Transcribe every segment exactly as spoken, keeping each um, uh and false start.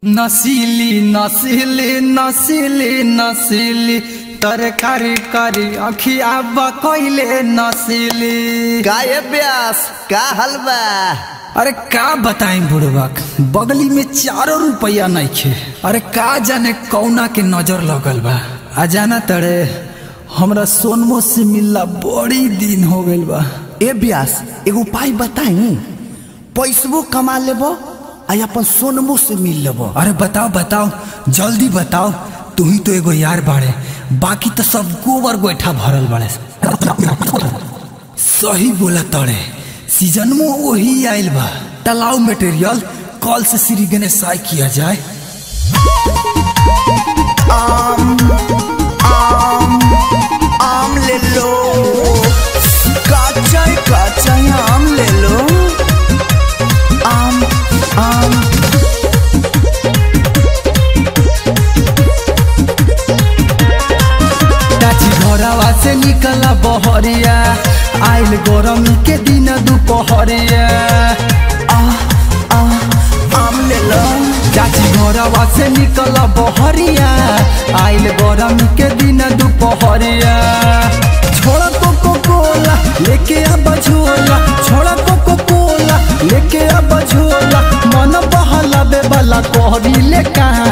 नसीली नसीली नसीली नसीली तरकारी करी अखिया बकैले नसीली गाये ब्यास का हलवा। अरे का बताएं बुढ़वाक बगली में चारों रुपया नहीं खे। अरे का जाने कौना के नजर लगल बा। आ जाना तड़े हमरा सोनमो से मिलला बड़ी दिन हो गइल बा। ए ब्यास एगो उपाय बताई, पैसबो कमा लेबो आ अपन सोनमो से मिल लेबो। अरे बताओ बताओ जल्दी बताओ, तू ही तो एगो यार बाड़े, बाकी तो सब गोबर गोइठा भरल बाड़े। सही बोला तड़े, सीजन में वही आइल बा। तालाव मटेरियल कल से श्री गणेश किया जाए। आम आम आम ले लो, काचा काचा आम ले लो। आम आम चाची घरवा से निकला बहरिया, आइल गरम के दिन दोपहरिया। आ आ आम ले लो। चाची घरवा से निकला बहरिया, आइल गरम के दिन दोपहरिया। छोड़ा कोको कोला लेके अब झोला, छोड़ा कोको कोला लेके अब झोला। मन बहला बेबला कोहरी ले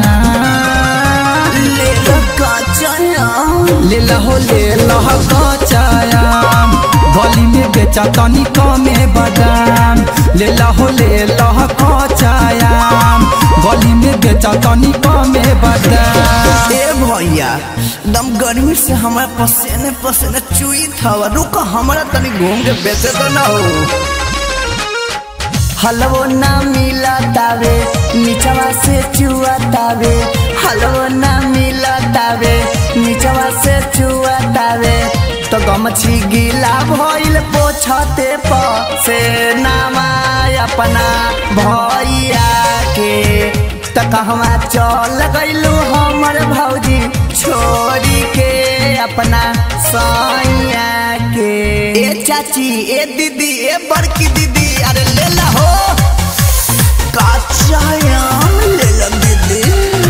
ले लो काचा आम। ले लहो ले लह कचायाम, गली में बेचा तनी कमे बादाम। ले लहो ले लह कचायाम, गली में बेचा तनी कमे बादाम। ए भैया दम गर्मी से हमारा पसीने पसीने चुई था। रुको हमारा तनी घूम के बेचे तो ना हो। हलवो ना मिला तावे, नीचवा से चुआ तावे। हलवो ना मिला तावे, नीचवा से चुआ तावे। तो गमछी गीला भइल पोछते पसे नामा अपना भैया के। त कहवा चल गइलू हमर भौजी छोड़ी के अपना सैया के। ए चाची ए दीदी ए बड़की दीदी अरे ले ला हो काचा आम ले ला दीदी।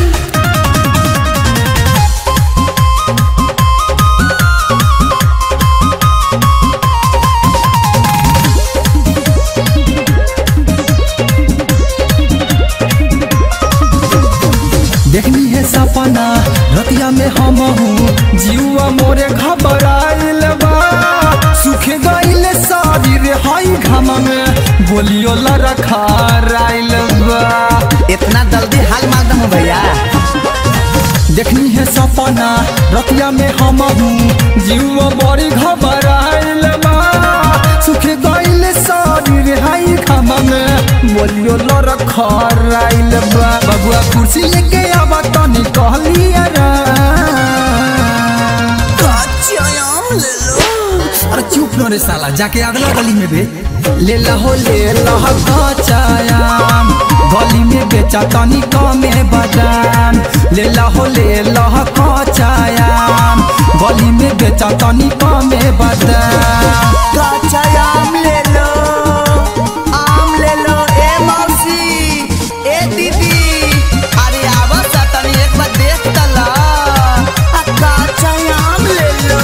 देखनी है सपना रतिया में हम हूँ, जीवा मोरे घबराइल बा। सूखे गइल सारी रे हाई घामा में, बोलियो लरखा राइल बा। इतना जल्दी हाल मालूम भैया। देखनी है सपना रतिया में हम हूँ, जीवा बड़ी घबराइल बा। सूखे गइल सारी रे हाई घामा में, बोलियो लरखा राइल बा। बबुआ कुर्सी लेके आवा तनी कहलिया रा। काचा आम ले लो। अरे चुप न रे साला, जाके अगला गली में बे ले लहो ले लह कचायाम, गली में बेचा तनी कमे बादाम। ले लहो ले लह कचायाम, गली में बेचा तनी कमे बादाम। काचा आम ले लो, आम ले लो। ए मौसी ए दीदी अरे आवा सा तनी एक बार देख तला। आ काचा आम ले लो।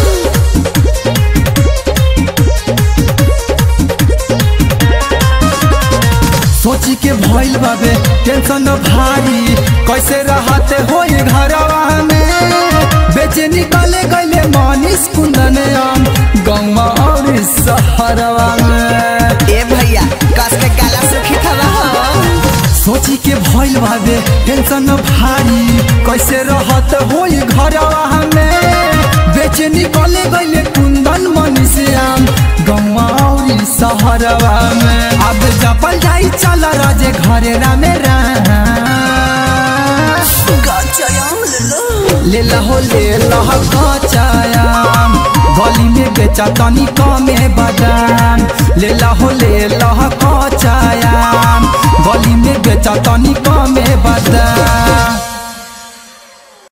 सोची के भइल बाबे टेंशन भारी, कैसे रहते होई घरवा में। बेचे निकले गइले मनीष कुंदन आम, गौवा और शहरवा में। ए भैया कस के गाला सुखी थवा हो। सोची के भइल बाबे टेंशन भारी, कैसे रहत होई घरवा में। बेचे निकले गइले कुंदन मनीष आम, गौवा और शहरवा में। अब जपल जाई चल राजे घरे रामे रा। काचा आम ले लो। ले लहो ले लह कचायाम, गली में बेचा तनी कमे बादाम। ले लहो ले लह कचायाम, गली में बेचा तनी कमे बादाम।